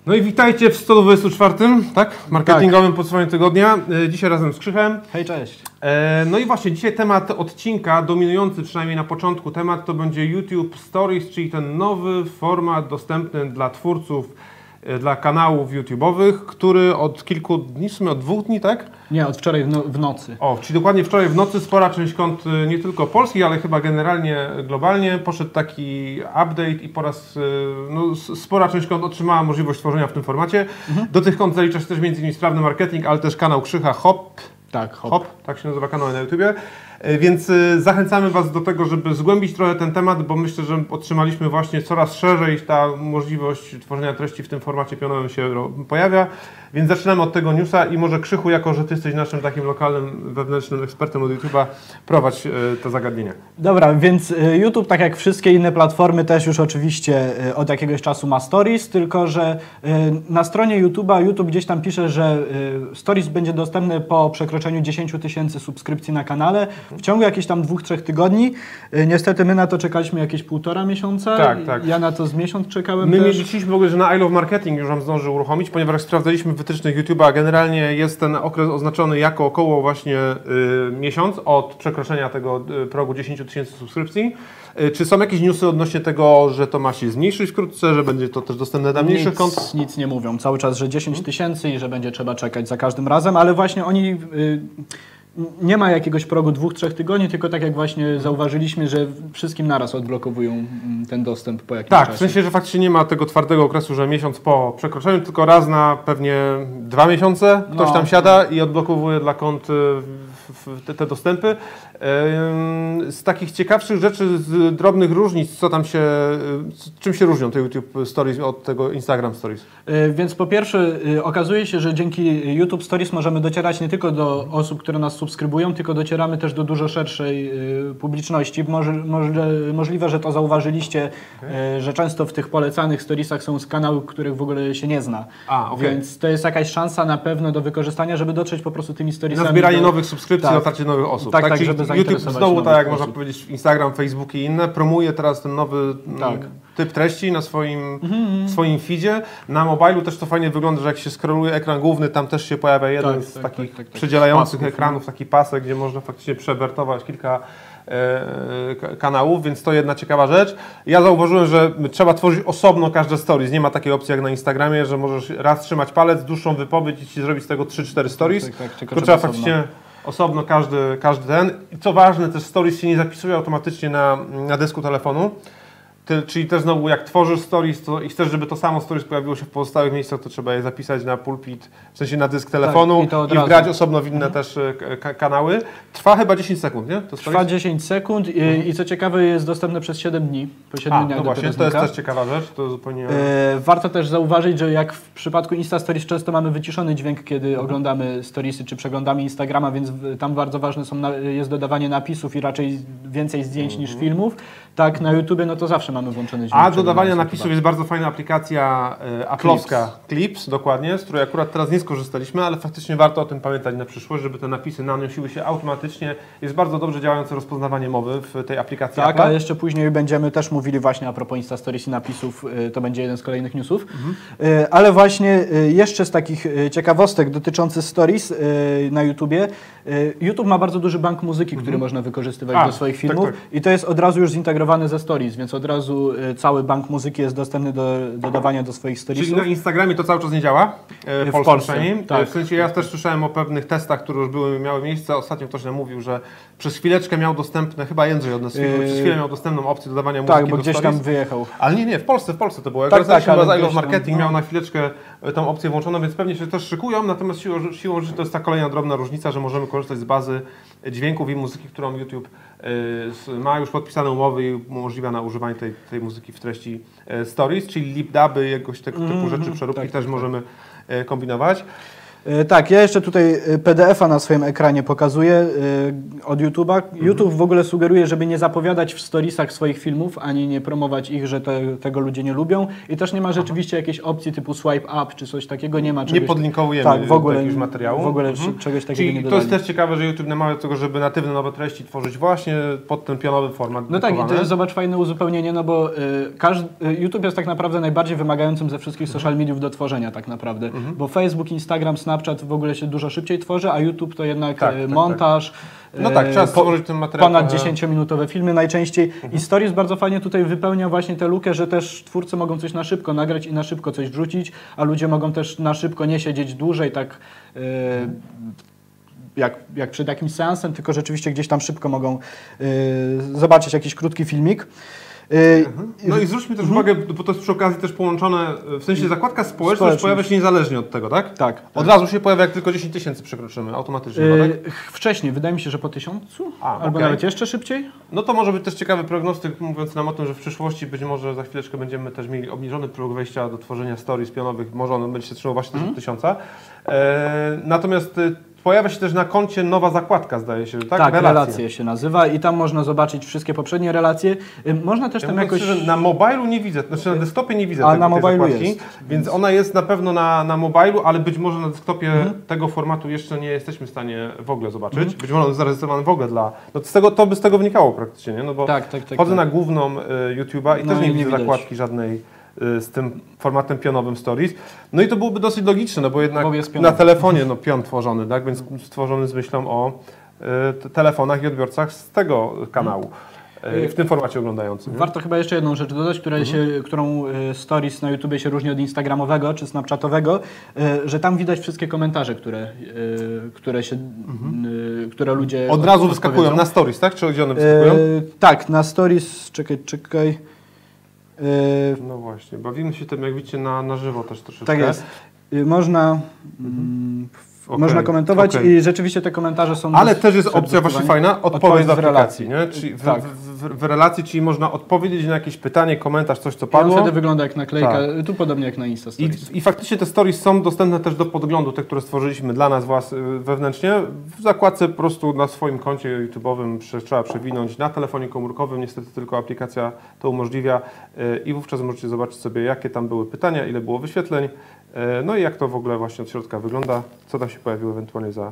No i witajcie w 124, tak? Marketingowym podsumowaniu tygodnia. Dzisiaj razem z Krzychem. Hej, cześć. No i właśnie dzisiaj temat odcinka, dominujący przynajmniej na początku temat, to będzie YouTube Stories, czyli ten nowy format dostępny dla twórców, dla kanałów YouTube'owych, który od kilku dni, w sumie od 2 dni, tak? Nie, od wczoraj w nocy. O, czyli dokładnie wczoraj w nocy spora część kont nie tylko polskich, ale chyba generalnie globalnie poszedł taki update i po raz, spora część kont otrzymała możliwość tworzenia w tym formacie. Do tych kont zalicza się też m.in. Sprawny Marketing, ale też kanał Krzycha Hop. Tak, Hop. Tak się nazywa kanał na YouTubie. Więc zachęcamy Was do tego, żeby zgłębić trochę ten temat, bo myślę, że otrzymaliśmy właśnie coraz szerzej ta możliwość tworzenia treści w tym formacie pionowym się pojawia. Więc zaczynamy od tego newsa i może Krzychu, jako że Ty jesteś naszym takim lokalnym, wewnętrznym ekspertem od YouTube'a, prowadź te zagadnienia. Dobra, więc YouTube, tak jak wszystkie inne platformy, też już oczywiście od jakiegoś czasu ma Stories, tylko że na stronie YouTube'a YouTube gdzieś tam pisze, że Stories będzie dostępny po przekroczeniu 10 000 subskrypcji na kanale w ciągu jakichś tam 2-3 tygodni. Niestety my na to czekaliśmy jakieś 1,5 miesiąca. Tak. Ja na to z miesiąc czekałem My też. liczyliśmy w ogóle, że na I Love Marketing już nam zdążył uruchomić, ponieważ jak sprawdzaliśmy wytycznych YouTube'a, generalnie jest ten okres oznaczony jako około właśnie miesiąc od przekroczenia tego progu 10 000 subskrypcji. Czy są jakieś newsy odnośnie tego, że to ma się zmniejszyć wkrótce, że będzie to też dostępne dla mniejszych kont? Nic nie mówią. Cały czas, że 10 000 i że będzie trzeba czekać za każdym razem, ale właśnie oni... Nie ma jakiegoś progu 2-3 tygodni, tylko tak jak właśnie zauważyliśmy, że wszystkim naraz odblokowują ten dostęp po jakimś czasie. Tak, w sensie, że faktycznie nie ma tego twardego okresu, że miesiąc po przekroczeniu, tylko raz na pewnie 2 miesiące ktoś tam siada i odblokowuje dla kont te dostępy. Z takich ciekawszych rzeczy, z drobnych różnic, co tam się, czym się różnią te YouTube Stories od tego Instagram Stories? Więc po pierwsze okazuje się, że dzięki YouTube Stories możemy docierać nie tylko do osób, które nas subskrybują, tylko docieramy też do dużo szerszej publiczności. Możliwe, że to zauważyliście, że często w tych polecanych storiesach są z kanałów, których w ogóle się nie zna. Więc to jest jakaś szansa na pewno do wykorzystania, żeby dotrzeć po prostu tymi storiesami. Na zbieranie nowych subskrypcji, dotarcie nowych osób. Tak, żeby YouTube znowu, tak jak można powiedzieć, Instagram, Facebook i inne, promuje teraz ten nowy typ treści na swoim feedzie. Na mobilu też to fajnie wygląda, że jak się scrolluje ekran główny, tam też się pojawia jeden z takich przydzielających ekranów, taki pasek, gdzie można faktycznie przewertować kilka kanałów, więc to jedna ciekawa rzecz. Ja zauważyłem, że trzeba tworzyć osobno każde stories. Nie ma takiej opcji jak na Instagramie, że możesz raz trzymać palec, dłuższą wypowiedź i ci zrobić z tego 3-4 stories. Tylko trzeba faktycznie osobno każdy ten. I co ważne, też stories się nie zapisuje automatycznie na dysku telefonu. Czyli też znowu, jak tworzysz stories i chcesz, żeby to samo stories pojawiło się w pozostałych miejscach, to trzeba je zapisać na pulpit, w sensie na dysk telefonu i wgrać osobno w inne też kanały. Trwa chyba 10 sekund, nie? Trwa 10 sekund i co ciekawe jest dostępne przez 7 dni. Po 7 dniach no właśnie, to jest też ciekawa rzecz. To zupełnie... Warto też zauważyć, że jak w przypadku Insta Stories często mamy wyciszony dźwięk, kiedy oglądamy storiesy czy przeglądamy Instagrama, więc tam bardzo ważne jest dodawanie napisów i raczej więcej zdjęć niż filmów. Tak, na YouTubie no to zawsze mamy włączony dźwięk. A do dodawania napisów jest bardzo fajna aplikacja Apple'owska Clips, dokładnie, z której akurat teraz nie skorzystaliśmy, ale faktycznie warto o tym pamiętać na przyszłość, żeby te napisy nanosiły się automatycznie. Jest bardzo dobrze działające rozpoznawanie mowy w tej aplikacji. Tak, a jeszcze później będziemy też mówili właśnie a propos Insta Stories i napisów, to będzie jeden z kolejnych newsów. Ale właśnie jeszcze z takich ciekawostek dotyczących Stories na YouTubie. YouTube ma bardzo duży bank muzyki, który można wykorzystywać do swoich filmów i to jest od razu już zintegrowane ze Stories, więc od razu cały bank muzyki jest dostępny do dodawania do swoich storiesów. Czyli na Instagramie to cały czas nie działa? W Polsce. Tak. W sensie ja też słyszałem o pewnych testach, które już miały miejsce. Ostatnio ktoś nam mówił, że przez chwileczkę miał dostępne, chyba Jędrzej od nas, przez chwilę miał dostępną opcję dodawania muzyki bo do gdzieś stories. tam wyjechał. Ale nie, w Polsce to było. Tak, ale I Love Marketing miał na chwileczkę tą opcję włączoną, więc pewnie się też szykują, natomiast siłą rzeczy to jest ta kolejna drobna różnica, że możemy korzystać z bazy dźwięków i muzyki, którą YouTube ma już podpisane umowy i umożliwia na używanie tej muzyki w treści stories, czyli lip-duby, jakoś tego typu rzeczy, przeróbki też możemy kombinować. Tak, ja jeszcze tutaj PDF-a na swoim ekranie pokazuję od YouTube'a. YouTube w ogóle sugeruje, żeby nie zapowiadać w storiesach swoich filmów, ani nie promować ich, że tego ludzie nie lubią. I też nie ma rzeczywiście jakiejś opcji typu swipe up, czy coś takiego, nie ma czegoś. Nie podlinkowujemy w ogóle, jakiegoś materiału. W ogóle czegoś takiego Czyli nie to dodali. jest też ciekawe, że YouTube namawia do tego, żeby natywne nowe treści tworzyć właśnie pod ten pionowy format. No tak, i to jest, zobacz, fajne uzupełnienie, no bo YouTube jest tak naprawdę najbardziej wymagającym ze wszystkich social mediów do tworzenia tak naprawdę, bo Facebook, Instagram, Snapchat w ogóle się dużo szybciej tworzy, a YouTube to jednak montaż. No tak, trzeba stworzyć ten materiał. Ponad 10-minutowe filmy najczęściej. I Stories bardzo fajnie tutaj wypełnia właśnie tę lukę, że też twórcy mogą coś na szybko nagrać i na szybko coś wrzucić, a ludzie mogą też na szybko nie siedzieć dłużej, tak jak przed jakimś seansem, tylko rzeczywiście gdzieś tam szybko mogą zobaczyć jakiś krótki filmik. No i zwróćmy też uwagę, bo to jest przy okazji też połączone, w sensie zakładka społeczność pojawia się niezależnie od tego, tak? Tak. Od razu się pojawia, jak tylko 10 000 przekroczymy, automatycznie, tak? Wcześniej, wydaje mi się, że po 1000, albo okej. nawet jeszcze szybciej. No to może być też ciekawy prognostyk, mówiąc nam o tym, że w przyszłości być może za chwileczkę będziemy też mieli obniżony próg wejścia do tworzenia stories pionowych, może on będzie się trzymał właśnie też od 1000. Natomiast pojawia się też na koncie nowa zakładka, zdaje się, tak? Tak, relacje się nazywa i tam można zobaczyć wszystkie poprzednie relacje. Można też tam jakoś... Szczerze, na mobilu nie widzę, znaczy na desktopie nie widzę A tej na mobilu zakładki, jest. więc ona jest na pewno na mobilu, ale być może na desktopie tego formatu jeszcze nie jesteśmy w stanie w ogóle zobaczyć. Być może on jest zarejestrowany w ogóle dla... No to by z tego wynikało praktycznie, nie? No bo wchodzę na główną YouTube'a i też nie widzę zakładki żadnej z tym formatem pionowym Stories. No i to byłoby dosyć logiczne, no bo jednak na telefonie pion tworzony, tak? Więc stworzony z myślą o telefonach i odbiorcach z tego kanału. W tym formacie oglądającym. Nie? Warto chyba jeszcze jedną rzecz dodać, którą Stories na YouTubie się różni od instagramowego czy snapchatowego, że tam widać wszystkie komentarze, które ludzie od razu wyskakują na Stories, tak? Czy gdzie one wyskakują? Tak, na Stories, czekaj. No właśnie, bawimy się tym, jak widzicie, na żywo też troszeczkę. Tak jest. Można... Można komentować i rzeczywiście te komentarze są... Ale też jest opcja właśnie fajna, odpowiedź w aplikacji, nie? Czyli w relacji, czyli można odpowiedzieć na jakieś pytanie, komentarz, coś co padło. I wtedy wygląda jak naklejka, tu podobnie jak na Insta Stories. I faktycznie te stories są dostępne też do podglądu, te, które stworzyliśmy dla nas wewnętrznie. W zakładce po prostu na swoim koncie YouTube'owym trzeba przewinąć na telefonie komórkowym, niestety tylko aplikacja to umożliwia i wówczas możecie zobaczyć sobie, jakie tam były pytania, ile było wyświetleń, no i jak to w ogóle właśnie od środka wygląda, co tam się pojawiło ewentualnie za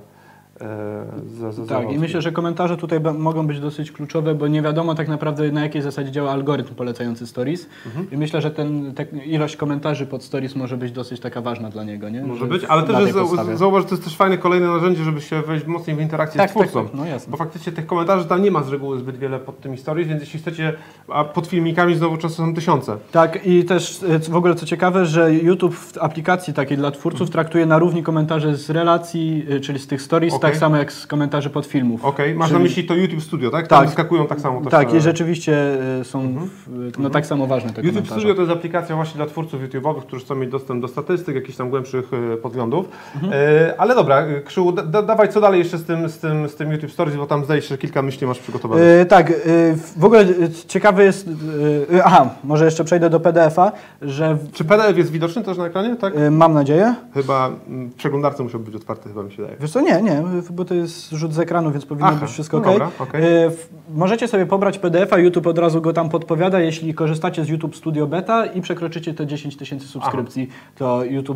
tak, i myślę, że komentarze tutaj mogą być dosyć kluczowe, bo nie wiadomo tak naprawdę, na jakiej zasadzie działa algorytm polecający Stories. I myślę, że ilość komentarzy pod Stories może być dosyć taka ważna dla niego. Nie? Może być, ale też zauważ, że to jest też fajne kolejne narzędzie, żeby się wejść mocniej w interakcję z twórcą. Tak, no jasne. Bo faktycznie tych komentarzy tam nie ma z reguły zbyt wiele pod tymi Stories, więc jeśli chcecie, a pod filmikami znowu często są tysiące. Tak, i też w ogóle co ciekawe, że YouTube w aplikacji takiej dla twórców traktuje na równi komentarze z relacji, czyli z tych Stories, tak samo jak z komentarzy pod filmów. Masz na myśli to YouTube Studio, tak? Tam wyskakują tak samo. Tak, i rzeczywiście są tak samo ważne te YouTube komentarze. Studio to jest aplikacja właśnie dla twórców YouTube'owych, którzy chcą mieć dostęp do statystyk, jakichś tam głębszych podglądów. Ale dobra, Krzył, dawaj co dalej jeszcze z tym YouTube Stories, bo tam zdaje się, że kilka myśli masz przygotowanych. Tak, w ogóle ciekawe jest... może jeszcze przejdę do PDF-a, że... Czy PDF jest widoczny też na ekranie, tak? Mam nadzieję. Chyba w przeglądarce musiał być otwarty, chyba mi się wydaje. Wiesz co, nie, bo to jest rzut z ekranu, więc powinno być wszystko ok. Dobra, możecie sobie pobrać PDF-a, YouTube od razu go tam podpowiada, jeśli korzystacie z YouTube Studio Beta i przekroczycie te 10 000 subskrypcji, to YouTube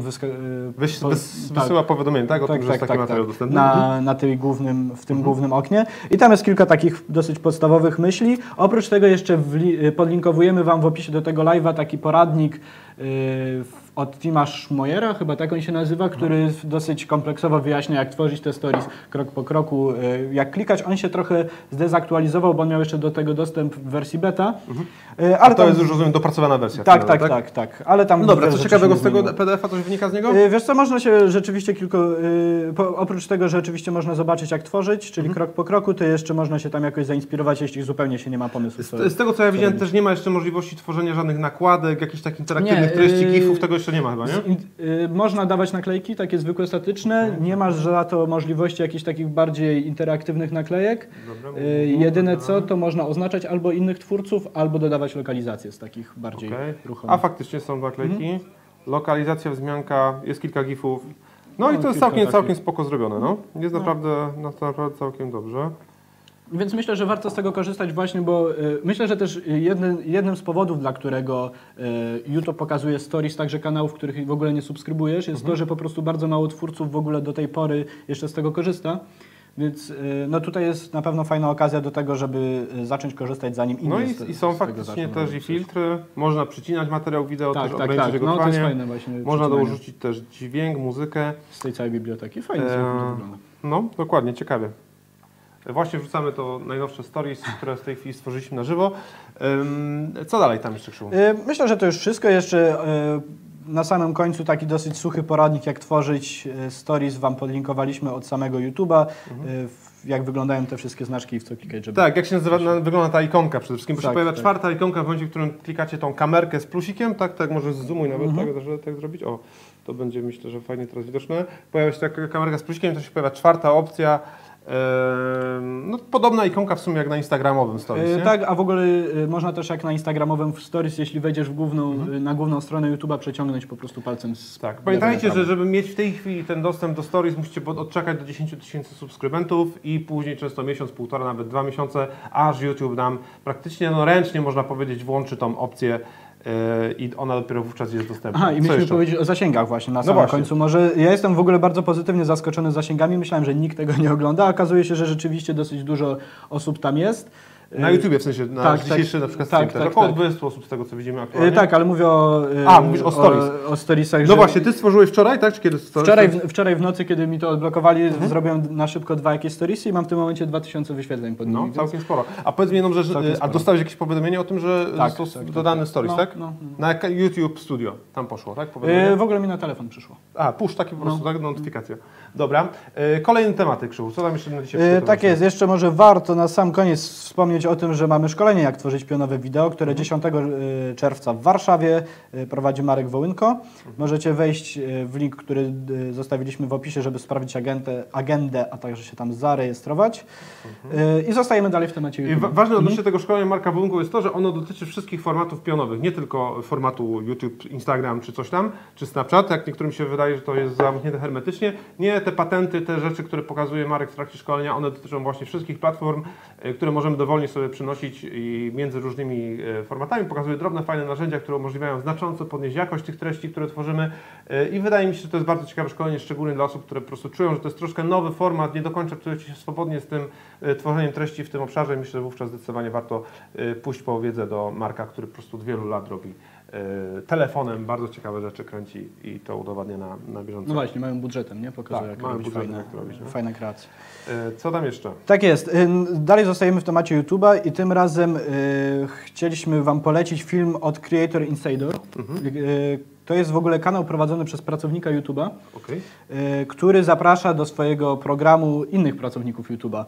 wysyła powiadomienie, tak? O tym, że jest taki materiał dostępny. W tym głównym oknie. I tam jest kilka takich dosyć podstawowych myśli. Oprócz tego jeszcze podlinkowujemy Wam w opisie do tego live'a taki poradnik od Tima Schmoyera, chyba tak on się nazywa, który dosyć kompleksowo wyjaśnia, jak tworzyć te stories krok po kroku, jak klikać. On się trochę zdezaktualizował, bo on miał jeszcze do tego dostęp w wersji beta. Ale to jest już, rozumiem, dopracowana wersja. Tak. Ale tam dobra, co ciekawego z tego PDF-a, coś wynika z niego? Wiesz co, można się rzeczywiście oprócz tego, że oczywiście można zobaczyć, jak tworzyć, czyli krok po kroku, to jeszcze można się tam jakoś zainspirować, jeśli zupełnie się nie ma pomysłu. Z tego, co ja widziałem, też nie ma jeszcze możliwości tworzenia żadnych nakładek, jakichś takich interaktywnych treści, gifów, tego jeszcze nie ma chyba, nie? Można dawać naklejki, takie zwykłe, statyczne. Nie masz za to możliwości jakichś takich bardziej interaktywnych naklejek. Jedyne co, to można oznaczać albo innych twórców, albo dodawać lokalizację z takich bardziej ruchomych. A faktycznie są naklejki. Lokalizacja, wzmianka, jest kilka gifów. No i to jest całkiem spoko zrobione, no. Jest naprawdę całkiem dobrze. Więc myślę, że warto z tego korzystać właśnie, bo myślę, że też jednym z powodów, dla którego YouTube pokazuje stories także kanałów, których w ogóle nie subskrybujesz, jest to, że po prostu bardzo mało twórców w ogóle do tej pory jeszcze z tego korzysta. Więc no tutaj jest na pewno fajna okazja do tego, żeby zacząć korzystać zanim inni. No i są faktycznie też i filtry, można przycinać materiał wideo, też ograniczyć jego trwanie. To jest fajne właśnie. Można dorzucić też dźwięk, muzykę. Z tej całej biblioteki. Fajnie to wygląda. No, dokładnie, ciekawie. Właśnie wrzucamy to najnowsze stories, które w tej chwili stworzyliśmy na żywo. Co dalej tam jeszcze, Krzysztof? Myślę, że to już wszystko. Jeszcze na samym końcu taki dosyć suchy poradnik, jak tworzyć stories, Wam podlinkowaliśmy od samego YouTube'a. Jak wyglądają te wszystkie znaczki i w co klikać, żeby... Tak, jak się wygląda ta ikonka przede wszystkim, bo się pojawia czwarta ikonka w momencie, w którym klikacie tą kamerkę z plusikiem, tak może zoomuj nawet, tak zrobić, o, to będzie myślę, że fajnie teraz widoczne. Pojawia się taka kamerka z plusikiem, to się pojawia czwarta opcja, no, podobna ikonka w sumie jak na instagramowym stories, nie? Tak, a w ogóle można też jak na instagramowym stories, jeśli wejdziesz w na główną stronę YouTube'a, przeciągnąć po prostu palcem z... Tak, pamiętajcie, że żeby mieć w tej chwili ten dostęp do stories, musicie odczekać do 10 000 subskrybentów i później często miesiąc, półtora, nawet 2 miesiące, aż YouTube nam praktycznie ręcznie, można powiedzieć, włączy tą opcję i ona dopiero wówczas jest dostępna. Aha, i mieliśmy powiedzieć o zasięgach właśnie na samym końcu. Może ja jestem w ogóle bardzo pozytywnie zaskoczony zasięgami. Myślałem, że nikt tego nie ogląda, a okazuje się, że rzeczywiście dosyć dużo osób tam jest. Na YouTubie, w sensie na dzisiejszy na przykład stream, też około 20 osób z tego, co widzimy aktualnie. Tak, ale mówię o... mówisz o stories. O storiesach. No właśnie, ty stworzyłeś wczoraj, tak? Czy kiedy wczoraj w nocy, kiedy mi to odblokowali, zrobiłem na szybko 2 jakieś storiesy i mam w tym momencie 2000 wyświetleń pod nimi. No, całkiem sporo. A powiedz mi jedną rzecz, a dostałeś jakieś powiadomienie o tym, że został dodany stories, tak? Na YouTube Studio, tam poszło, tak? W ogóle mi na telefon przyszło. Push taki po prostu, tak? Notyfikacja. Dobra. Kolejne tematy, Krzysztof, co tam jeszcze na dzisiaj? Tak jest, jeszcze może warto na sam koniec wspomnieć o tym, że mamy szkolenie, jak tworzyć pionowe wideo, które 10 czerwca w Warszawie prowadzi Marek Wołynko. Możecie wejść w link, który zostawiliśmy w opisie, żeby sprawdzić agendę, a także się tam zarejestrować. I zostajemy dalej w temacie YouTube. Ważne odnośnie tego szkolenia Marka Wołynko jest to, że ono dotyczy wszystkich formatów pionowych, nie tylko formatu YouTube, Instagram czy coś tam, czy Snapchat, jak niektórym się wydaje, że to jest zamknięte hermetycznie. Nie, te patenty, te rzeczy, które pokazuje Marek w trakcie szkolenia, one dotyczą właśnie wszystkich platform, które możemy dowolnie sobie przynosić i między różnymi formatami. Pokazuje drobne, fajne narzędzia, które umożliwiają znacząco podnieść jakość tych treści, które tworzymy i wydaje mi się, że to jest bardzo ciekawe szkolenie, szczególnie dla osób, które po prostu czują, że to jest troszkę nowy format, nie do końca czujecie się swobodnie z tym tworzeniem treści w tym obszarze. Myślę, że wówczas zdecydowanie warto pójść po wiedzę do Marka, który po prostu od wielu lat robi telefonem bardzo ciekawe rzeczy kręci i to udowadnia na bieżąco. No właśnie, mają budżetem, nie? Pokazuje, jak robić fajne kreacje. Co tam jeszcze? Tak jest. Dalej zostajemy w temacie YouTube'a i tym razem chcieliśmy Wam polecić film od Creator Insider. To jest w ogóle kanał prowadzony przez pracownika YouTube'a, który zaprasza do swojego programu innych pracowników YouTube'a.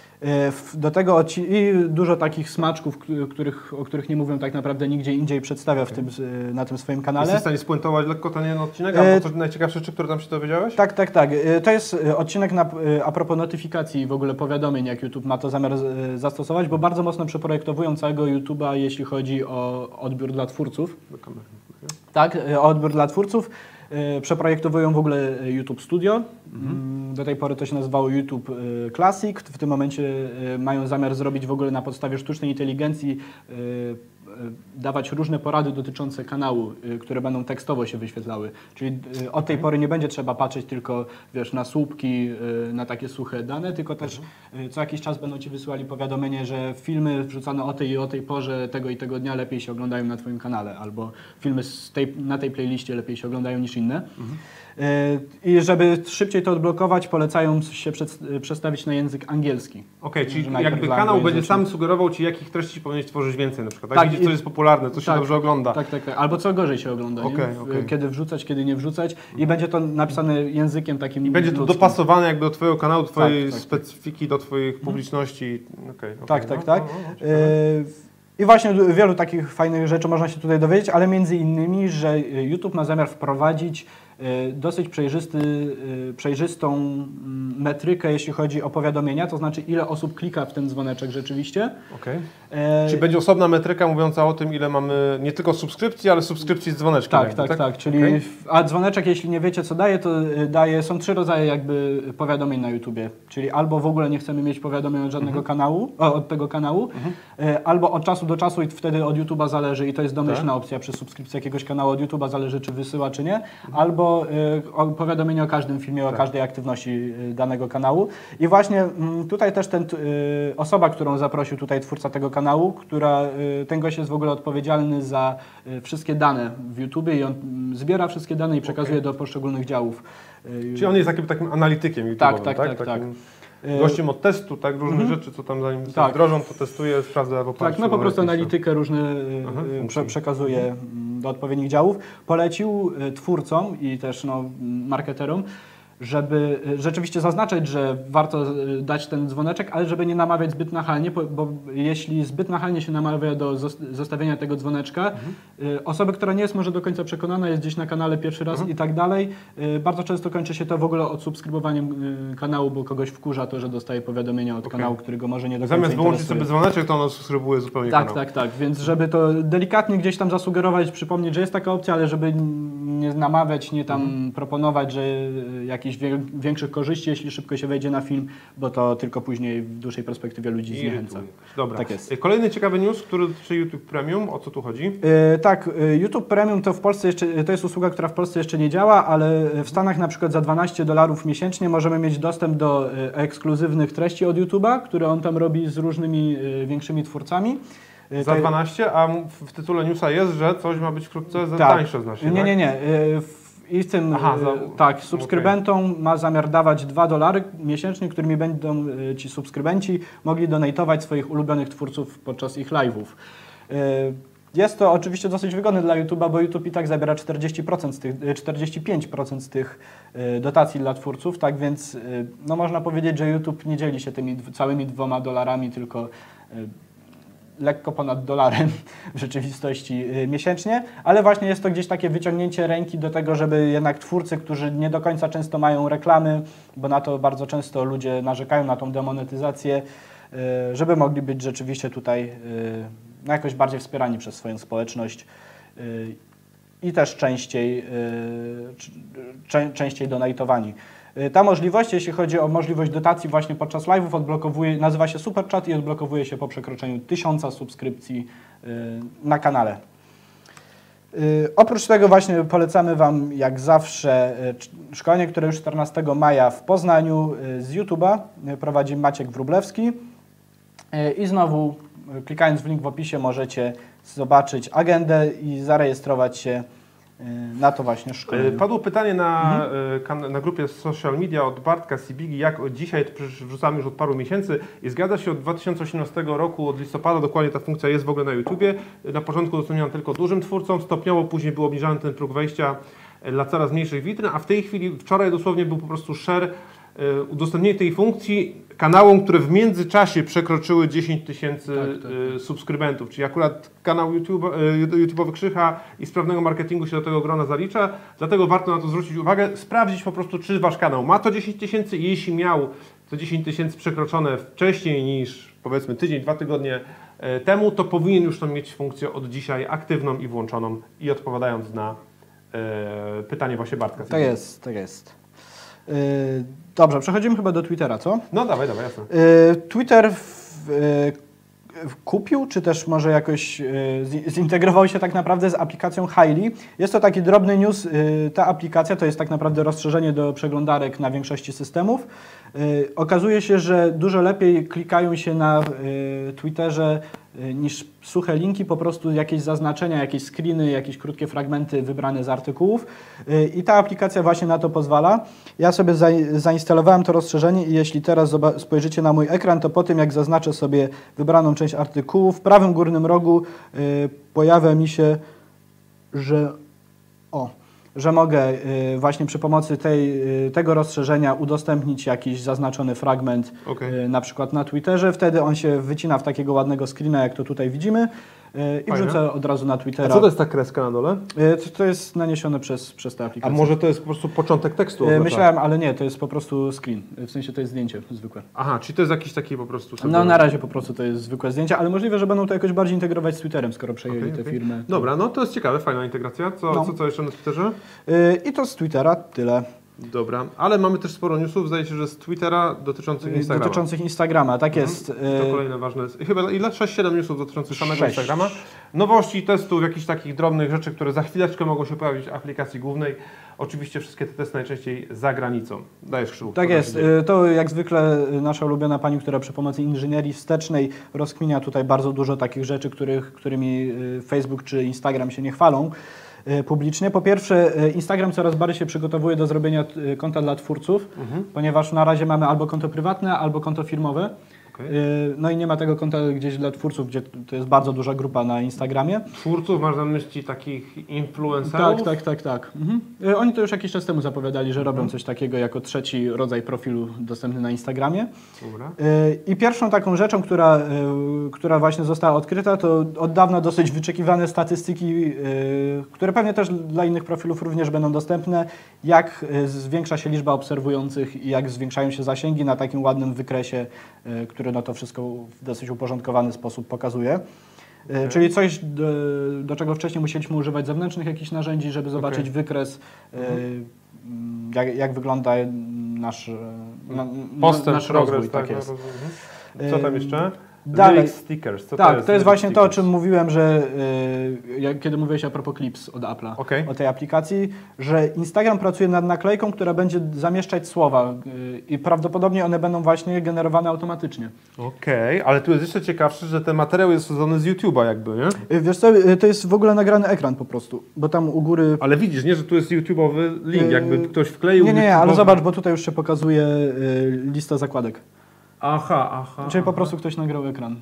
Do tego i dużo takich smaczków, o których nie mówią tak naprawdę nigdzie indziej, przedstawia na tym swoim kanale. Jesteś w stanie spuentować lekko ten odcinek, albo coś najciekawsze rzeczy, które tam się dowiedziałeś? Tak. To jest odcinek a propos notyfikacji i w ogóle powiadomień, jak YouTube ma to zamiar zastosować, bo bardzo mocno przeprojektowują całego YouTube'a, jeśli chodzi o odbiór dla twórców. Do kamery. Tak, o odbiór dla twórców. Przeprojektowują w ogóle YouTube Studio. Do tej pory to się nazywało YouTube Classic. W tym momencie mają zamiar zrobić w ogóle na podstawie sztucznej inteligencji, dawać różne porady dotyczące kanału, które będą tekstowo się wyświetlały. Czyli od tej pory nie będzie trzeba patrzeć tylko, na słupki, na takie suche dane, tylko też co jakiś czas będą Ci wysyłali powiadomienie, że filmy wrzucane o tej i o tej porze tego i tego dnia lepiej się oglądają na Twoim kanale, albo filmy na tej playliście lepiej się oglądają niż inne. I żeby szybciej to odblokować, polecają się przestawić na język angielski. Czyli jakby kanał będzie sam sugerował Ci, jakich treści powinieneś tworzyć więcej na przykład. Tak, widzisz, co jest popularne, co się dobrze ogląda. Tak. Albo co gorzej się ogląda. Kiedy wrzucać, kiedy nie wrzucać. I będzie to napisane językiem takim. I będzie to dopasowane jakby do Twojego kanału, do Twojej specyfiki, do Twoich publiczności. Tak. I właśnie wielu takich fajnych rzeczy można się tutaj dowiedzieć, ale między innymi, że YouTube ma zamiar wprowadzić dosyć przejrzystą metrykę, jeśli chodzi o powiadomienia, to znaczy ile osób klika w ten dzwoneczek rzeczywiście. Okay. Czyli będzie osobna metryka mówiąca o tym, ile mamy nie tylko subskrypcji, ale subskrypcji z dzwoneczkiem. Tak. Czyli, a dzwoneczek, jeśli nie wiecie co daje, to są 3 rodzaje jakby powiadomień na YouTubie. Czyli albo w ogóle nie chcemy mieć powiadomień od żadnego kanału, od tego kanału, albo od czasu do czasu i wtedy od YouTube'a zależy, i to jest domyślna opcja przy subskrypcji jakiegoś kanału, od YouTube'a zależy, czy wysyła, czy nie, albo powiadomienie o każdym filmie, o każdej aktywności danego kanału. I właśnie tutaj też osoba, którą zaprosił tutaj twórca tego kanału, ten gość jest w ogóle odpowiedzialny za wszystkie dane w YouTubie i on zbiera wszystkie dane i przekazuje do poszczególnych działów. Czyli on jest takim analitykiem YouTube'owym, tak. Gościem od testu, tak? Różnych rzeczy, co tam zanim wdrożą, to testuje, sprawdza w oparciu. Tak, po prostu analitykę różne przekazuje do odpowiednich działów. Polecił twórcom i też marketerom, żeby rzeczywiście zaznaczyć, że warto dać ten dzwoneczek, ale żeby nie namawiać zbyt nachalnie, bo jeśli zbyt nachalnie się namawia do zostawienia tego dzwoneczka, osoba, która nie jest może do końca przekonana, jest gdzieś na kanale pierwszy raz i tak dalej, bardzo często kończy się to w ogóle odsubskrybowaniem kanału, bo kogoś wkurza to, że dostaje powiadomienia od kanału, którego może nie do końca Zamiast wyłączyć sobie dzwoneczek, to ono subskrybuje zupełnie kanał. Tak. Więc żeby to delikatnie gdzieś tam zasugerować, przypomnieć, że jest taka opcja, ale żeby nie namawiać, nie tam proponować, że jakichś większych korzyści, jeśli szybko się wejdzie na film, bo to tylko później w dłuższej perspektywie ludzi zniechęca. Dobra. Tak jest. Kolejny ciekawy news, który dotyczy YouTube Premium. O co tu chodzi? YouTube Premium to w Polsce to jest usługa, która w Polsce jeszcze nie działa, ale w Stanach na przykład za $12 miesięcznie możemy mieć dostęp do ekskluzywnych treści od YouTube'a, które on tam robi z różnymi większymi twórcami. Za 12, a w tytule newsa jest, że coś ma być wkrótce za tańsze znacznie. Nie. I w tym subskrybentom ma zamiar dawać $2 miesięcznie, którymi będą ci subskrybenci mogli donatować swoich ulubionych twórców podczas ich live'ów. Jest to oczywiście dosyć wygodne dla YouTube'a, bo YouTube i tak zabiera 45% z tych dotacji dla twórców, tak więc można powiedzieć, że YouTube nie dzieli się tymi całymi $2, tylko lekko ponad $1 w rzeczywistości miesięcznie, ale właśnie jest to gdzieś takie wyciągnięcie ręki do tego, żeby jednak twórcy, którzy nie do końca często mają reklamy, bo na to bardzo często ludzie narzekają, na tą demonetyzację, żeby mogli być rzeczywiście tutaj jakoś bardziej wspierani przez swoją społeczność i też częściej donatowani. Ta możliwość, jeśli chodzi o możliwość dotacji właśnie podczas live'ów, nazywa się Super Chat i odblokowuje się po przekroczeniu 1000 subskrypcji na kanale. Oprócz tego właśnie polecamy Wam jak zawsze szkolenie, które już 14 maja w Poznaniu z YouTube'a prowadzi Maciek Wróblewski. I znowu klikając w link w opisie możecie zobaczyć agendę i zarejestrować się na to właśnie szkolenie. Padło pytanie na grupie social media od Bartka Sibigi, jak od dzisiaj, to przecież wrzucamy już od paru miesięcy i zgadza się, od 2018 roku, od listopada dokładnie ta funkcja jest w ogóle na YouTubie. Na początku udostępniano tylko dużym twórcom, stopniowo później był obniżany ten próg wejścia dla coraz mniejszych witryn, a w tej chwili, wczoraj dosłownie był po prostu share, udostępnienie tej funkcji kanałom, które w międzyczasie przekroczyły 10 000 subskrybentów, czyli akurat kanał YouTube'owy Krzycha i sprawnego marketingu się do tego grona zalicza, dlatego warto na to zwrócić uwagę, sprawdzić po prostu, czy Wasz kanał ma to 10 000 i jeśli miał to 10 000 przekroczone wcześniej niż powiedzmy tydzień, 2 tygodnie temu, to powinien już to mieć funkcję od dzisiaj aktywną i włączoną i odpowiadając na pytanie właśnie Bartka. Tak jest. Dobrze, przechodzimy chyba do Twittera, co? No dawaj, jasne. Twitter kupił, czy też może jakoś zintegrował się tak naprawdę z aplikacją Highly. Jest to taki drobny news. Ta aplikacja to jest tak naprawdę rozszerzenie do przeglądarek na większości systemów. Okazuje się, że dużo lepiej klikają się na Twitterze niż suche linki, po prostu jakieś zaznaczenia, jakieś screeny, jakieś krótkie fragmenty wybrane z artykułów i ta aplikacja właśnie na to pozwala. Ja sobie zainstalowałem to rozszerzenie i jeśli teraz spojrzycie na mój ekran, to po tym jak zaznaczę sobie wybraną część artykułu, w prawym górnym rogu pojawia mi się, że mogę właśnie przy pomocy tego rozszerzenia udostępnić jakiś zaznaczony fragment, na przykład na Twitterze. Wtedy on się wycina w takiego ładnego screena, jak to tutaj widzimy. I wrzucę od razu na Twittera. A co to jest ta kreska na dole? To jest naniesione przez tę aplikację. A może to jest po prostu początek tekstu? Myślałem, ale nie, to jest po prostu screen. W sensie to jest zdjęcie zwykłe. Aha, czyli to jest jakiś taki po prostu... Sobie... No na razie po prostu to jest zwykłe zdjęcie, ale możliwe, że będą to jakoś bardziej integrować z Twitterem, skoro przejęli te firmy. Dobra, no to jest ciekawe, fajna integracja. Co jeszcze na Twitterze? I to z Twittera tyle. Dobra, ale mamy też sporo newsów, zdaje się, że z Twittera dotyczących Instagrama. Dotyczących Instagrama, tak jest. To kolejne ważne. Chyba ile? 6-7 newsów dotyczących samego Instagrama. Nowości, testów, jakichś takich drobnych rzeczy, które za chwileczkę mogą się pojawić w aplikacji głównej. Oczywiście wszystkie te testy najczęściej za granicą. Dajesz Krzysztof. Tak jest. To jak zwykle nasza ulubiona pani, która przy pomocy inżynierii wstecznej rozkminia tutaj bardzo dużo takich rzeczy, którymi Facebook czy Instagram się nie chwalą publicznie. Po pierwsze, Instagram coraz bardziej się przygotowuje do zrobienia konta dla twórców, ponieważ na razie mamy albo konto prywatne, albo konto firmowe. Okay. No i nie ma tego konta gdzieś dla twórców, gdzie to jest bardzo duża grupa na Instagramie. Twórców, masz na myśli takich influencerów? Tak. Oni to już jakiś czas temu zapowiadali, że robią coś takiego jako trzeci rodzaj profilu dostępny na Instagramie. Dobra. I pierwszą taką rzeczą, która właśnie została odkryta, to od dawna dosyć wyczekiwane statystyki, które pewnie też dla innych profilów również będą dostępne, jak zwiększa się liczba obserwujących i jak zwiększają się zasięgi na takim ładnym wykresie, który no to wszystko w dosyć uporządkowany sposób pokazuje. Okay. Czyli coś, do czego wcześniej musieliśmy używać zewnętrznych jakichś narzędzi, żeby zobaczyć wykres, jak wygląda nasz postęp, nasz progres, rozwój. Tak jest. Co tam jeszcze? Dalej. Stickers. Co to jest właśnie stickers? To, o czym mówiłem, że kiedy mówiłeś a propos Clips od Apple'a, o tej aplikacji, że Instagram pracuje nad naklejką, która będzie zamieszczać słowa i prawdopodobnie one będą właśnie generowane automatycznie. Ale tu jest jeszcze ciekawsze, że ten materiał jest stworzony z YouTube'a jakby, nie? Wiesz co, to jest w ogóle nagrany ekran po prostu, bo tam u góry... Ale widzisz, nie, że tu jest YouTube'owy link, jakby ktoś wkleił... Nie, ale zobacz, bo tutaj już się pokazuje lista zakładek. Aha. Czyli po prostu ktoś nagrał ekran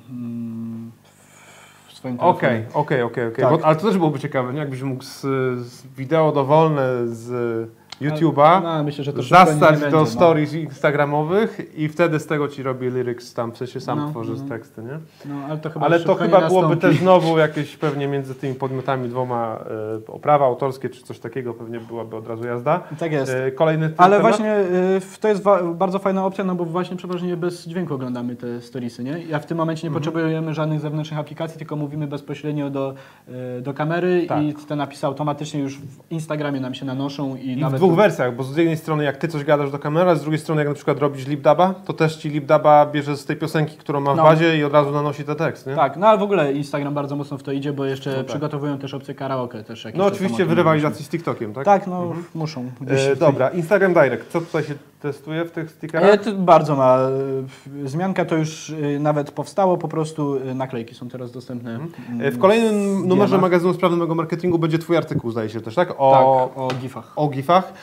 w swoim telefonie. Okej. Tak. Ale to też byłoby ciekawe, nie? Jakbyś mógł z wideo dowolne z YouTube'a myślę, że to zastać do stories instagramowych i wtedy z tego ci robi lyrics tam, w sensie sam tworzy teksty, nie? Ale to chyba byłoby też znowu jakieś pewnie między tymi podmiotami dwoma prawa autorskie czy coś takiego, pewnie byłaby od razu jazda. Tak jest. Kolejny Ale temat? Właśnie to jest bardzo fajna opcja, no bo właśnie przeważnie bez dźwięku oglądamy te storiesy, nie? Ja w tym momencie nie potrzebujemy żadnych zewnętrznych aplikacji, tylko mówimy bezpośrednio do kamery i te napisy automatycznie już w Instagramie nam się nanoszą i nawet... W dwóch wersjach, bo z jednej strony jak ty coś gadasz do kamery, a z drugiej strony jak na przykład robisz lipdaba, to też ci lipdaba bierze z tej piosenki, którą ma w bazie i od razu nanosi ten tekst, nie? Tak, ale w ogóle Instagram bardzo mocno w to idzie, bo jeszcze przygotowują też opcję karaoke. Też oczywiście w rywalizacji z TikTokiem, tak? Tak, muszą. Dobra, Instagram Direct, co tutaj się testuje w tych stickerach? Bardzo ma zmianka, to już nawet powstało, po prostu naklejki są teraz dostępne. W kolejnym numerze magazynu Sprawnego Marketingu będzie twój artykuł, zdaje się też, tak? O GIF-ach. O GIF-ach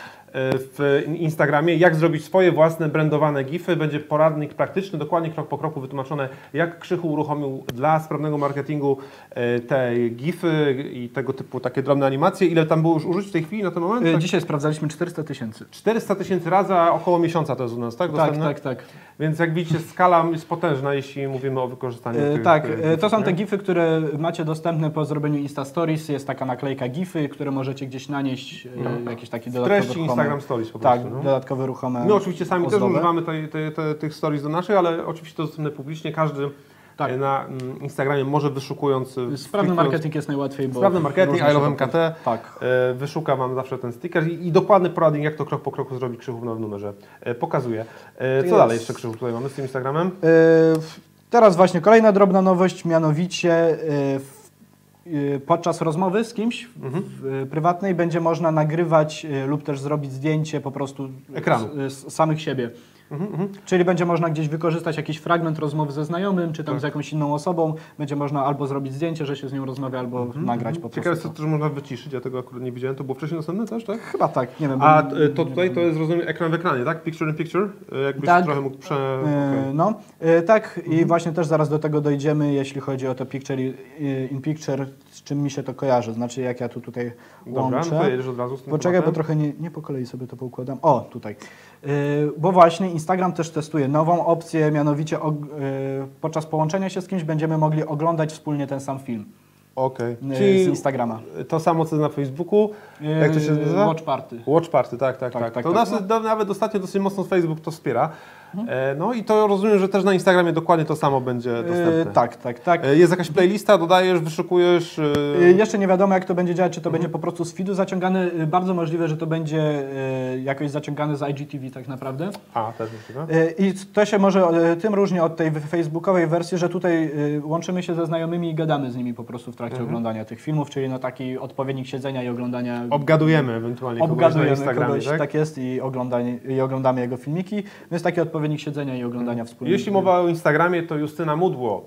w Instagramie. Jak zrobić swoje własne brandowane GIF-y. Będzie poradnik praktyczny, dokładnie krok po kroku wytłumaczone, jak Krzychu uruchomił dla sprawnego marketingu te GIF-y i tego typu takie drobne animacje. Ile tam było już użyć w tej chwili na ten moment? Dzisiaj sprawdzaliśmy 400 000. 400 000 razy, a około miesiąca to jest u nas, tak? Tak. Więc jak widzicie, skala jest potężna, jeśli mówimy o wykorzystaniu tych to są te GIF-y, które macie dostępne po zrobieniu Insta Stories. Jest taka naklejka GIF-y, które możecie gdzieś nanieść, jakiś taki dodatkowy Instagram Stories po prostu. Tak, dodatkowe ruchome My oczywiście sami też używamy tych stories do naszych, ale oczywiście to dostępne publicznie. Każdy na Instagramie może wyszukując... Sprawny marketing jest najłatwiej, bo... Sprawny marketing, I love MKT. Wyszuka mam zawsze ten sticker i dokładny poradnik, jak to krok po kroku zrobić. Krzychu w nowym numerze pokazuje. Co dalej jeszcze, Krzychu, tutaj mamy z tym Instagramem? Teraz właśnie kolejna drobna nowość, mianowicie podczas rozmowy z kimś prywatnej będzie można nagrywać lub też zrobić zdjęcie po prostu ekranu z samych siebie. Czyli będzie można gdzieś wykorzystać jakiś fragment rozmowy ze znajomym, czy tam z jakąś inną osobą. Będzie można albo zrobić zdjęcie, że się z nią rozmawia, albo nagrać po prostu. Ciekawe jest to, że można wyciszyć, ja tego akurat nie widziałem. To było wcześniej dostępne też, tak? Chyba tak, nie wiem. A to tutaj to jest, rozumiem, ekran w ekranie, tak? Picture in picture? Jakbyś trochę mógł tak i właśnie też zaraz do tego dojdziemy, jeśli chodzi o to picture in picture, z czym mi się to kojarzy. Znaczy jak ja tutaj łączę. Dobra, no to jedziesz od razu z tym Poczekaj, bo trochę nie po kolei sobie to poukładam. O, tutaj. Bo właśnie Instagram też testuje nową opcję, mianowicie podczas połączenia się z kimś będziemy mogli oglądać wspólnie ten sam film. z Instagrama. To samo, co na Facebooku. Jak to się nazywa? Watch Party. Watch Party, tak. Nawet ostatnio dosyć mocno Facebook to wspiera. No i to rozumiem, że też na Instagramie dokładnie to samo będzie dostępne. Tak. Jest jakaś playlista, dodajesz, wyszukujesz? Jeszcze nie wiadomo, jak to będzie działać, czy to będzie po prostu z feedu zaciągane. Bardzo możliwe, że to będzie jakoś zaciągane z IGTV tak naprawdę. Też możliwe. I to się może tym różni od tej facebookowej wersji, że tutaj łączymy się ze znajomymi i gadamy z nimi po prostu w trakcie oglądania tych filmów, czyli taki odpowiednik siedzenia i oglądania. Obgadujemy ewentualnie kogoś na Instagramie, tak jest, i oglądamy jego filmiki, więc taki odpowiednik siedzenia i oglądania wspólnie. Jeśli mowa o Instagramie, to Justyna Mudło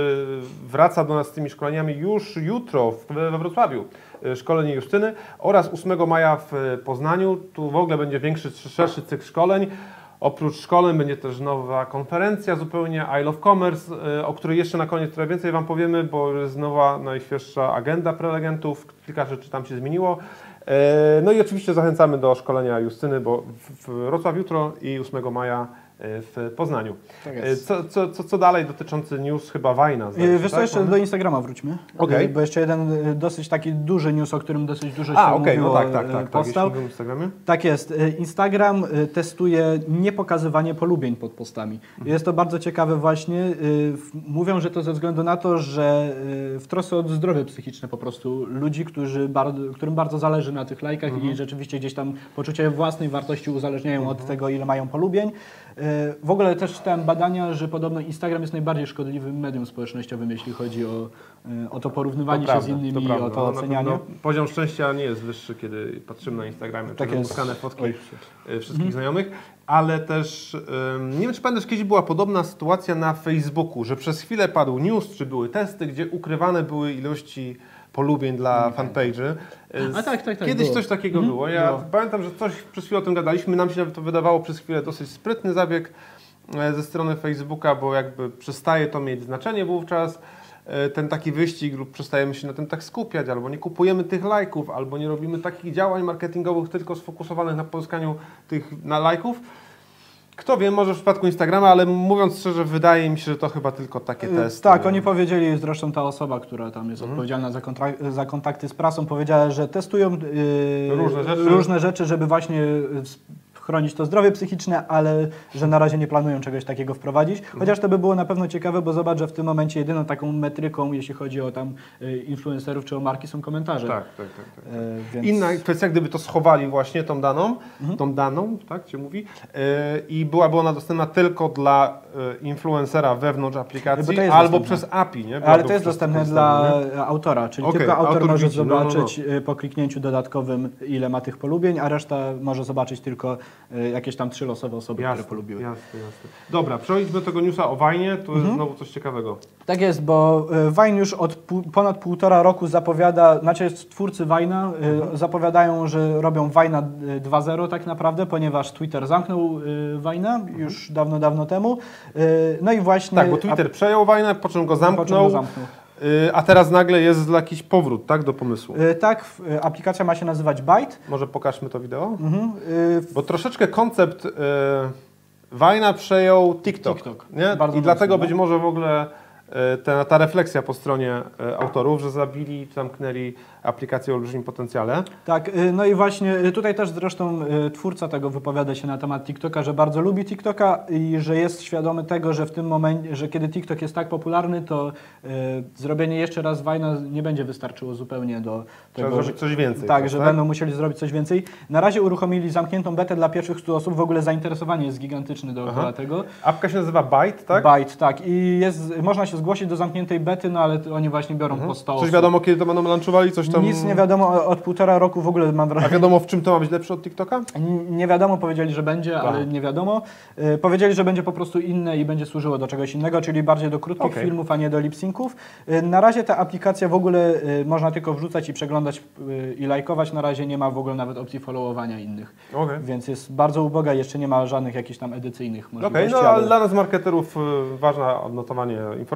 wraca do nas z tymi szkoleniami już jutro we Wrocławiu. Szkolenie Justyny oraz 8 maja w Poznaniu. Tu w ogóle będzie szerszy cykl szkoleń. Oprócz szkoleń będzie też nowa konferencja zupełnie I Love Commerce, o której jeszcze na koniec trochę więcej Wam powiemy, bo jest nowa, najświeższa agenda prelegentów. Kilka rzeczy tam się zmieniło. No i oczywiście zachęcamy do szkolenia Justyny, bo w Wrocławiu jutro i 8 maja w Poznaniu. Tak jest. Co dalej dotyczący news chyba Wajna? Wiesz co, jeszcze do Instagrama wróćmy. Bo jeszcze jeden dosyć taki duży news, o którym dosyć dużo się mówiło, powstał. Tak jest. Instagram testuje niepokazywanie polubień pod postami. Jest to bardzo ciekawe właśnie. Mówią, że to ze względu na to, że w trosce o zdrowie psychiczne po prostu ludzi, którym bardzo zależy na tych lajkach i rzeczywiście gdzieś tam poczucie własnej wartości uzależniają od tego, ile mają polubień. W ogóle też czytałem badania, że podobno Instagram jest najbardziej szkodliwym medium społecznościowym, jeśli chodzi o to porównywanie się z innymi i o to ocenianie. Poziom szczęścia nie jest wyższy, kiedy patrzymy na Instagramie, czy wymuskane fotki wszystkich znajomych, ale też, nie wiem, czy pamiętasz, kiedyś była podobna sytuacja na Facebooku, że przez chwilę padł news, czy były testy, gdzie ukrywane były ilości polubień dla fanpage'y. Tak. Kiedyś coś takiego było. Ja pamiętam, że coś przez chwilę o tym gadaliśmy. Nam się nawet to wydawało przez chwilę dosyć sprytny zabieg ze strony Facebooka, bo jakby przestaje to mieć znaczenie wówczas. Ten taki wyścig lub przestajemy się na tym tak skupiać, albo nie kupujemy tych lajków, albo nie robimy takich działań marketingowych tylko sfokusowanych na pozyskaniu tych lajków. Kto wie, może w przypadku Instagrama, ale mówiąc szczerze, wydaje mi się, że to chyba tylko takie testy. Tak, oni powiedzieli, zresztą ta osoba, która tam jest odpowiedzialna za kontakty z prasą, powiedziała, że testują różne rzeczy, żeby właśnie chronić to zdrowie psychiczne, ale że na razie nie planują czegoś takiego wprowadzić. Chociaż to by było na pewno ciekawe, bo zobacz, że w tym momencie jedyną taką metryką, jeśli chodzi o tam influencerów czy o marki, są komentarze. Tak. Więc... Inna kwestia, gdyby to schowali właśnie tą daną, tak się mówi, i byłaby ona dostępna tylko dla influencera wewnątrz aplikacji albo przez API. Nie? Ale to jest dostępne dla autora, czyli tylko autor może zobaczyć po kliknięciu dodatkowym, ile ma tych polubień, a reszta może zobaczyć tylko jakieś tam 3 losowe osoby, które polubiły. Jasne. Dobra, przejdźmy do tego newsa o Wajnie, to jest znowu coś ciekawego. Tak jest, bo Vine już od ponad 1,5 roku zapowiada, znaczy twórcy Vine'a zapowiadają, że robią Vine'a 2.0 tak naprawdę, ponieważ Twitter zamknął Vine'a już dawno temu. No i właśnie... Tak, bo Twitter przejął Vine'a, po czym go zamknął. A teraz nagle jest jakiś powrót, tak, do pomysłu? Tak, aplikacja ma się nazywać Byte. Może pokażmy to wideo? Bo troszeczkę koncept Vine'a przejął TikTok nie? I dlatego być może w ogóle ta refleksja po stronie autorów, że zamknęli aplikację o olbrzymim potencjale. Tak, no i właśnie tutaj też zresztą twórca tego wypowiada się na temat TikToka, że bardzo lubi TikToka i że jest świadomy tego, że w tym momencie, że kiedy TikTok jest tak popularny, to zrobienie jeszcze raz Vine'a nie będzie wystarczyło zupełnie do tego. Trzeba zrobić coś więcej. Tak, że będą musieli zrobić coś więcej. Na razie uruchomili zamkniętą betę dla pierwszych 100 osób, w ogóle zainteresowanie jest gigantyczne dookoła tego. Apka się nazywa Byte, tak? Byte, tak. I można się zgłosić do zamkniętej bety, no ale oni właśnie biorą po 100 osób. Coś wiadomo, kiedy to będą launchowali? Coś tam... Nic nie wiadomo, od 1,5 roku w ogóle mam wrażenie. A wiadomo, w czym to ma być lepsze od TikToka? Nie wiadomo, powiedzieli, że będzie, ale nie wiadomo. Powiedzieli, że będzie po prostu inne i będzie służyło do czegoś innego, czyli bardziej do krótkich filmów, a nie do lip-synków. Na razie ta aplikacja w ogóle można tylko wrzucać i przeglądać i lajkować. Na razie nie ma w ogóle nawet opcji followowania innych. Więc jest bardzo uboga, jeszcze nie ma żadnych jakichś tam edycyjnych możliwości. Ale dla nas marketerów ważne odnotowanie informacji.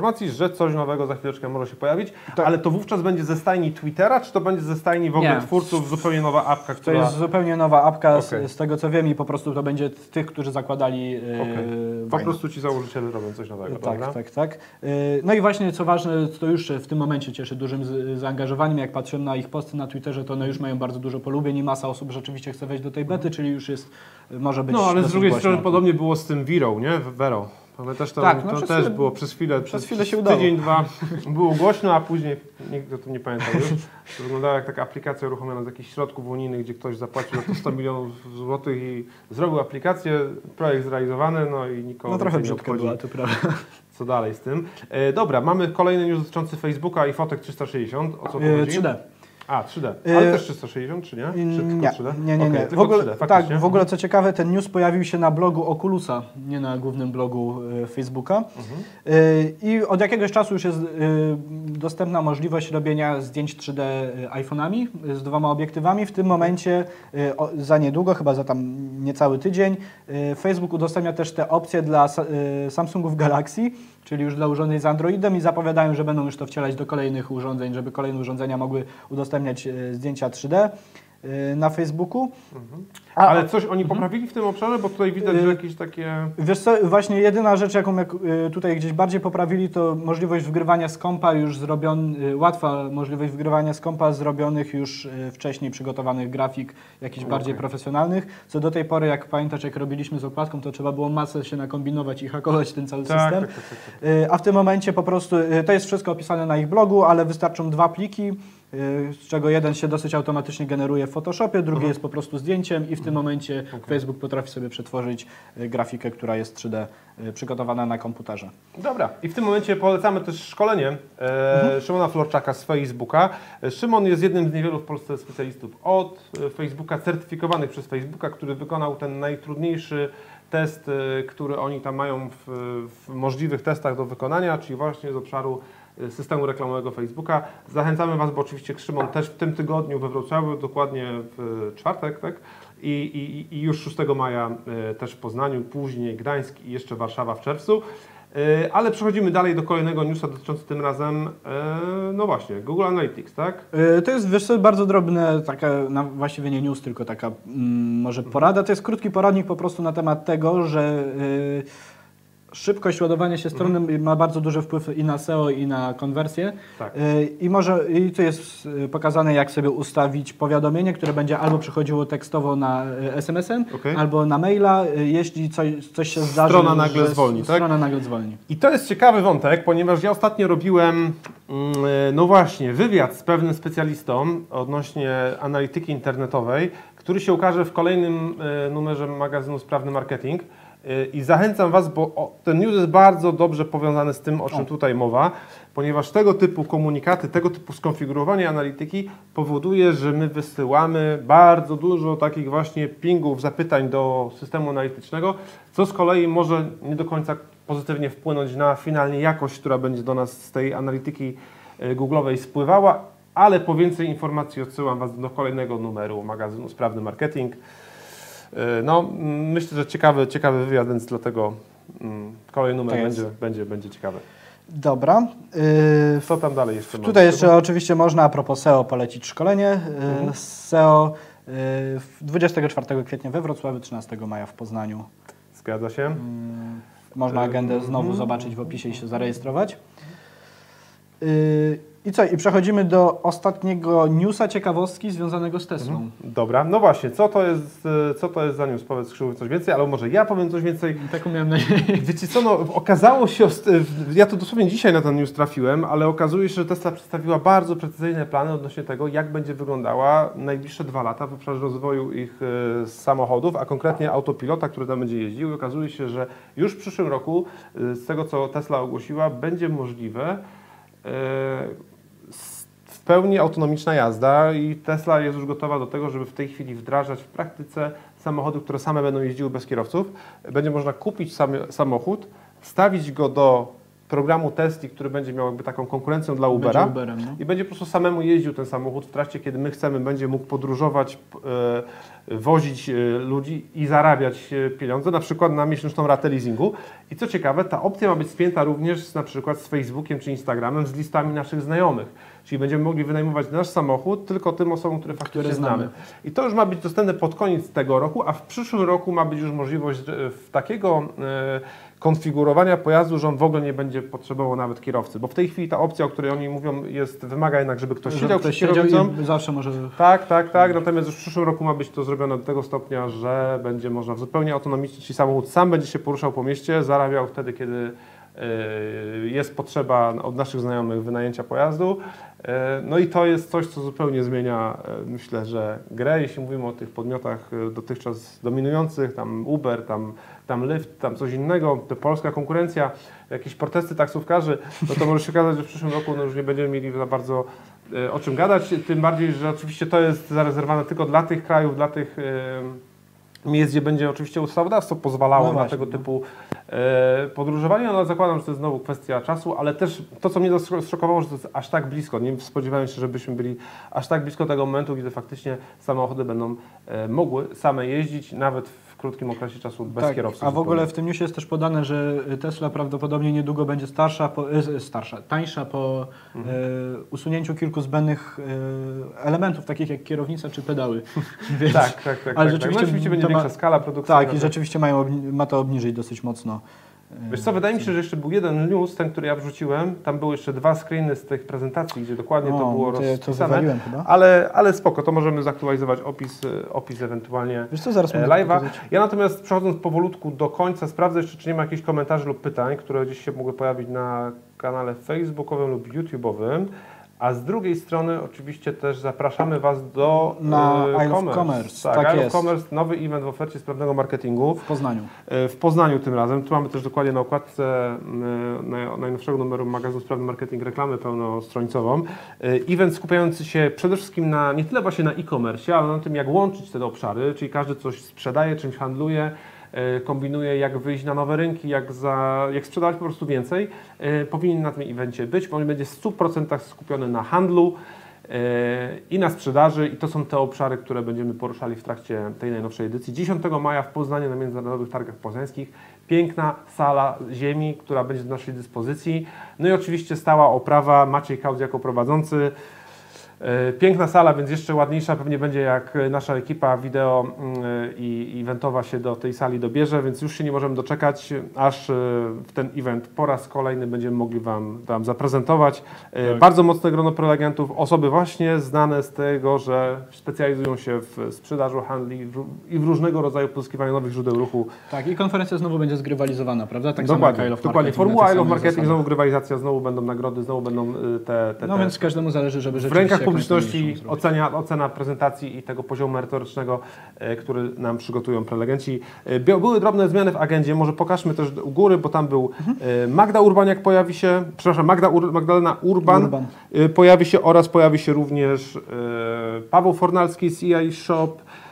informacji, że coś nowego za chwileczkę może się pojawić, ale to wówczas będzie ze stajni Twittera, czy to będzie ze stajni w ogóle twórców, zupełnie nowa apka, która... To jest zupełnie nowa apka, z tego co wiem, i po prostu to będzie tych, którzy zakładali Po prostu ci założyciele robią coś nowego, tak. No i właśnie, co ważne, to już w tym momencie cieszy dużym zaangażowaniem. Jak patrzę na ich posty na Twitterze, to one już mają bardzo dużo polubień i masa osób rzeczywiście chce wejść do tej bety, czyli już jest, może być... No, ale z drugiej strony głośno. podobnie było z tym Vero, nie? Vero. Ale też to, tak, to też było przez chwilę się udało. Tydzień, dwa było głośno, a później nikt o tym nie pamiętał już. To wyglądało jak taka aplikacja uruchomiona z jakichś środków unijnych, gdzie ktoś zapłacił za to 100 milionów złotych i zrobił aplikację, projekt zrealizowany, no i nikogo trochę nie obchodzi. była, to prawda. Co dalej z tym? Dobra, mamy kolejny news dotyczący Facebooka i fotek 360. O co chodzi? 3D. A, 3D. Ale też 360, czy nie? Czy tylko 3D? Nie. Okay, w ogóle, 3D, tak, w ogóle co ciekawe, ten news pojawił się na blogu Oculusa, nie na głównym blogu Facebooka. I od jakiegoś czasu już jest dostępna możliwość robienia zdjęć 3D iPhone'ami z 2 obiektywami. W tym momencie, za niedługo, chyba za tam niecały tydzień, Facebook udostępnia też te opcje dla Samsungów Galaxy, czyli już dla urządzeń z Androidem, i zapowiadają, że będą już to wcielać do kolejnych urządzeń, żeby kolejne urządzenia mogły udostępniać zdjęcia 3D na Facebooku. Ale coś oni poprawili w tym obszarze, bo tutaj widać, że jakieś takie... Wiesz co, właśnie jedyna rzecz, jaką tutaj gdzieś bardziej poprawili, to możliwość wgrywania z kompa już łatwa możliwość wgrywania z kompa zrobionych już wcześniej przygotowanych grafik, jakichś bardziej profesjonalnych, co do tej pory, jak pamiętasz, jak robiliśmy z okładką, to trzeba było masę się nakombinować i hakować ten cały system. Tak. A w tym momencie po prostu, to jest wszystko opisane na ich blogu, ale wystarczą 2 pliki, z czego jeden się dosyć automatycznie generuje w Photoshopie, drugi jest po prostu zdjęciem i w tym momencie Facebook potrafi sobie przetworzyć grafikę, która jest 3D przygotowana na komputerze. Dobra, i w tym momencie polecamy też szkolenie Szymona Florczaka z Facebooka. Szymon jest jednym z niewielu w Polsce specjalistów od Facebooka, certyfikowanych przez Facebooka, który wykonał ten najtrudniejszy test, który oni tam mają w możliwych testach do wykonania, czyli właśnie z obszaru systemu reklamowego Facebooka. Zachęcamy Was, bo oczywiście Szymon też w tym tygodniu we Wrocławiu, dokładnie w czwartek, tak? I już 6 maja też w Poznaniu, później Gdańsk i jeszcze Warszawa w czerwcu. Ale przechodzimy dalej do kolejnego newsa dotyczącego tym razem, no właśnie, Google Analytics, tak? To jest, wiesz co, bardzo drobne, taka, właściwie nie news, tylko taka może porada. To jest krótki poradnik po prostu na temat tego, że szybkość ładowania się strony ma bardzo duży wpływ i na SEO, i na konwersję. Tak. I tu jest pokazane, jak sobie ustawić powiadomienie, które będzie albo przychodziło tekstowo na SMS-em, albo na maila, jeśli coś się zdarzy. Strona nagle zwolni, tak? Strona nagle zwolni. I to jest ciekawy wątek, ponieważ ja ostatnio robiłem, no właśnie, wywiad z pewnym specjalistą odnośnie analityki internetowej, który się ukaże w kolejnym numerze magazynu Sprawny Marketing. I zachęcam Was, bo ten news jest bardzo dobrze powiązany z tym, o czym tutaj mowa, ponieważ tego typu komunikaty, tego typu skonfigurowanie analityki powoduje, że my wysyłamy bardzo dużo takich właśnie pingów, zapytań do systemu analitycznego, co z kolei może nie do końca pozytywnie wpłynąć na finalnie jakość, która będzie do nas z tej analityki Google'owej spływała, ale po więcej informacji odsyłam Was do kolejnego numeru magazynu Sprawny Marketing. No, myślę, że ciekawy wywiad, więc dlatego kolejny numer będzie ciekawy. Dobra. Co tam dalej jeszcze mamy? Tutaj jeszcze oczywiście można a propos SEO polecić szkolenie. SEO 24 kwietnia we Wrocławiu, 13 maja w Poznaniu. Zgadza się. Można agendę znowu zobaczyć w opisie i się zarejestrować. I co? I przechodzimy do ostatniego newsa, ciekawostki związanego z Teslą. Dobra, no właśnie, co to jest za news? Powiedz, Krzysztof, coś więcej, ale może ja powiem coś więcej. Taką miałem nadzieję. Wiecie co, no okazało się, ja to dosłownie dzisiaj na ten news trafiłem, ale okazuje się, że Tesla przedstawiła bardzo precyzyjne plany odnośnie tego, jak będzie wyglądała najbliższe 2 lata w obszarze rozwoju ich samochodów, a konkretnie autopilota, który tam będzie jeździł. I okazuje się, że już w przyszłym roku, z tego co Tesla ogłosiła, będzie możliwe w pełni autonomiczna jazda i Tesla jest już gotowa do tego, żeby w tej chwili wdrażać w praktyce samochody, które same będą jeździły bez kierowców. Będzie można kupić samochód, wstawić go do programu Tesli, który będzie miał jakby taką konkurencją dla Ubera i będzie po prostu samemu jeździł ten samochód w trakcie, kiedy my chcemy, będzie mógł podróżować, wozić ludzi i zarabiać pieniądze, na przykład na miesięczną ratę leasingu. I co ciekawe, ta opcja ma być spięta również na przykład z Facebookiem czy Instagramem, z listami naszych znajomych. Czyli będziemy mogli wynajmować nasz samochód tylko tym osobom, które faktycznie znamy. I to już ma być dostępne pod koniec tego roku, a w przyszłym roku ma być już możliwość takiego konfigurowania pojazdu, że on w ogóle nie będzie potrzebował nawet kierowcy. Bo w tej chwili ta opcja, o której oni mówią, wymaga jednak, żeby ktoś siedział przed kierownicą. I zawsze może... Tak. Natomiast już w przyszłym roku ma być to zrobione do tego stopnia, że będzie można zupełnie autonomicznie, czyli samochód sam będzie się poruszał po mieście, zarabiał wtedy, kiedy jest potrzeba od naszych znajomych wynajęcia pojazdu. No i to jest coś, co zupełnie zmienia, myślę, że grę, jeśli mówimy o tych podmiotach dotychczas dominujących, tam Uber, tam Lyft, tam coś innego, to polska konkurencja, jakieś protesty taksówkarzy, no to może się okazać, że w przyszłym roku już nie będziemy mieli za bardzo o czym gadać, tym bardziej, że oczywiście to jest zarezerwowane tylko dla tych krajów, dla tych miejsc, gdzie będzie oczywiście ustawodawstwo pozwalało na tego typu podróżowanie, ale zakładam, że to jest znowu kwestia czasu, ale też to, co mnie zszokowało, że to jest aż tak blisko. Nie spodziewałem się, żebyśmy byli aż tak blisko tego momentu, gdzie faktycznie samochody będą mogły same jeździć, nawet w krótkim okresie czasu bez kierowcy. A w ogóle w tym newsie jest też podane, że Tesla prawdopodobnie niedługo będzie tańsza po usunięciu kilku zbędnych elementów, takich jak kierownica czy pedały. Więc, ale rzeczywiście, rzeczywiście będzie większa skala produkcyjna. Tak, i rzeczywiście ma to obniżyć dosyć mocno. Wiesz co, wydaje mi się, że jeszcze był jeden news, ten, który ja wrzuciłem, tam były jeszcze 2 screeny z tych prezentacji, gdzie dokładnie to było rozpisane, ale spoko, to możemy zaktualizować opis ewentualnie live'a. Ja natomiast przechodząc powolutku do końca, sprawdzę jeszcze, czy nie ma jakichś komentarzy lub pytań, które gdzieś się mogły pojawić na kanale facebookowym lub YouTube'owym. A z drugiej strony oczywiście też zapraszamy Was na Isle of Commerce. Tak, Isle of Commerce, nowy event w ofercie sprawnego marketingu. W Poznaniu. W Poznaniu tym razem. Tu mamy też dokładnie na okładce najnowszego numeru magazynu Sprawny Marketing reklamę pełnostronicową. Event skupiający się przede wszystkim nie tyle właśnie na e-commerce, ale na tym, jak łączyć te obszary, czyli każdy coś sprzedaje, czymś handluje, kombinuje, jak wyjść na nowe rynki, jak sprzedawać po prostu więcej, powinien na tym evencie być, bo on będzie w 100% skupiony na handlu i na sprzedaży i to są te obszary, które będziemy poruszali w trakcie tej najnowszej edycji. 10 maja w Poznaniu na Międzynarodowych Targach Poznańskich. Piękna sala ziemi, która będzie do naszej dyspozycji. No i oczywiście stała oprawa, Maciej Kauz jako prowadzący. Piękna sala, więc jeszcze ładniejsza pewnie będzie, jak nasza ekipa wideo i eventowa się do tej sali dobierze, więc już się nie możemy doczekać, aż ten event po raz kolejny będziemy mogli Wam zaprezentować. Bardzo mocne grono prelegentów, osoby właśnie znane z tego, że specjalizują się w sprzedaży, handli i w różnego rodzaju pozyskiwaniu nowych źródeł ruchu. Tak, i konferencja znowu będzie zgrywalizowana, prawda? Tak dokładnie, samo jak dokładnie. Formuła Isle of Marketing, znowu grywalizacja, znowu będą nagrody, znowu będą No więc każdemu zależy, żeby w rękach publiczności ocena prezentacji i tego poziomu merytorycznego, który nam przygotują prelegenci. Były drobne zmiany w agendzie, może pokażmy też u góry, bo tam był Magda Urbaniak pojawi się, przepraszam, Magdalena Urban. Pojawi się oraz pojawi się również Paweł Fornalski z EI Shop,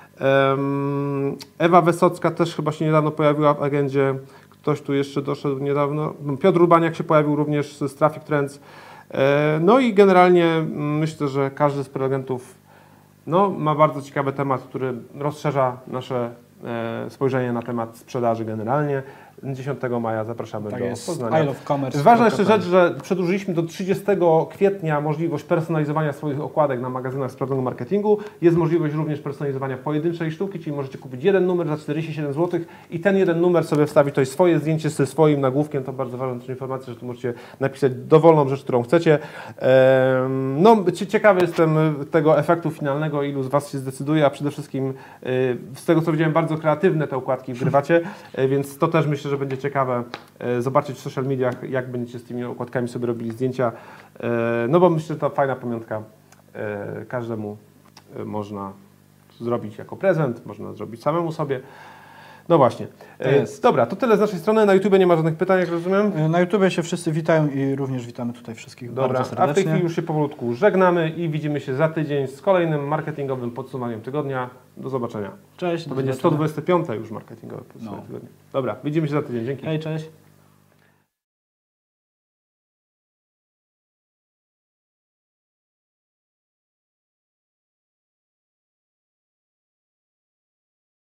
Ewa Wysocka też chyba się niedawno pojawiła w agendzie, ktoś tu jeszcze doszedł niedawno, Piotr Urbaniak się pojawił również z Traffic Trends. No i generalnie myślę, że każdy z prelegentów ma bardzo ciekawy temat, który rozszerza nasze spojrzenie na temat sprzedaży generalnie. 10 maja zapraszamy do Poznania. Isle of Commerce. Ważna jeszcze rzecz, że przedłużyliśmy do 30 kwietnia możliwość personalizowania swoich okładek na magazynach sprawnego marketingu. Jest możliwość również personalizowania pojedynczej sztuki, czyli możecie kupić jeden numer za 47 zł i ten jeden numer sobie wstawić tutaj swoje zdjęcie ze swoim nagłówkiem. To bardzo ważna też informacja, że tu możecie napisać dowolną rzecz, którą chcecie. Ciekawy jestem tego efektu finalnego, ilu z Was się zdecyduje, a przede wszystkim z tego, co widziałem, bardzo kreatywne te okładki wgrywacie, więc to też myślę, że będzie ciekawe zobaczyć w social mediach, jak będziecie z tymi okładkami sobie robili zdjęcia, bo myślę, że to fajna pamiątka, każdemu można zrobić jako prezent, można zrobić samemu sobie. No właśnie. Dobra, to tyle z naszej strony. Na YouTube nie ma żadnych pytań, jak rozumiem? Na YouTube się wszyscy witają i również witamy tutaj wszystkich bardzo serdecznie. A w tej chwili już się powolutku żegnamy i widzimy się za tydzień z kolejnym marketingowym podsumowaniem tygodnia. Do zobaczenia. Cześć. To będzie 125 już marketingowe podsumowanie tygodnia. Dobra, widzimy się za tydzień. Dzięki. Hej, cześć.